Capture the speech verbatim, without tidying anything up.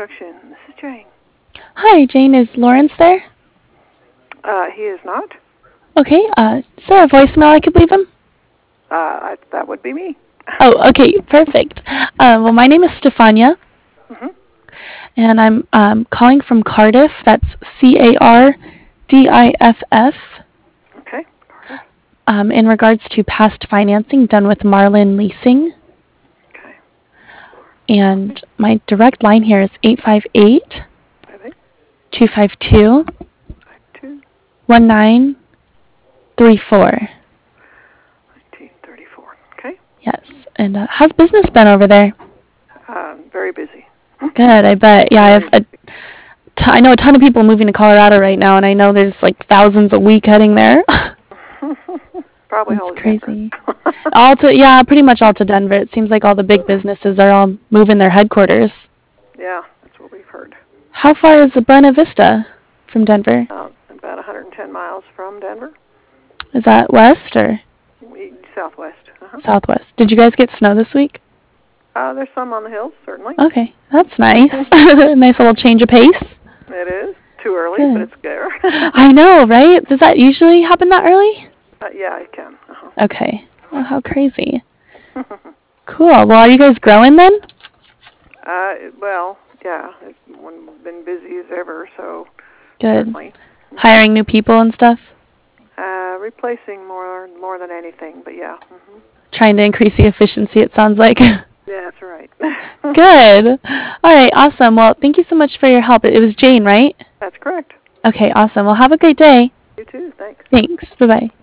Construction. This is Jane. Hi, Jane. Is Lawrence there? Uh, he is not. Okay. Uh, is there a voicemail I could leave him? Uh, I, that would be me. Oh, okay. Perfect. Uh, well, my name is Stefania, Mm-hmm. and I'm um, calling from Cardiff. That's C A R D I F F. Okay. Um, in regards to past financing done with Marlin Leasing. Okay. And my direct line here is eight five eight, two five two, one nine three four. nineteen thirty-four. Okay. Yes. And uh, how's business been over there? Um, very busy. Good, I bet. Yeah, I have a t- I know a ton of people moving to Colorado right now, and I know there's like thousands a week heading there. Probably It's all crazy. all to yeah, pretty much all to Denver. It seems like all the big businesses are all moving their headquarters. Yeah, that's what we've heard. How far is Buena Vista from Denver? Uh, about one hundred ten miles from Denver. Is that west or We, southwest. Uh-huh. southwest? Did you guys get snow this week? Uh, there's some on the hills, certainly. Okay, that's nice. Nice little change of pace. It is. Too early, Good. but it's there. I know, right? Does that usually happen that early? Uh, yeah, it can. Uh-huh. Okay. Oh, how crazy. Cool. Well, are you guys growing then? Uh, well, yeah, it's been busy as ever, so Good. certainly. Hiring new people and stuff? Uh, replacing more more than anything, but yeah. Mm-hmm. Trying to increase the efficiency, it sounds like. Yeah, that's right. Good. All right, awesome. Well, thank you so much for your help. It was Jane, right? That's correct. Okay, awesome. Well, have a great day. You too. Thanks. Thanks. Bye-bye.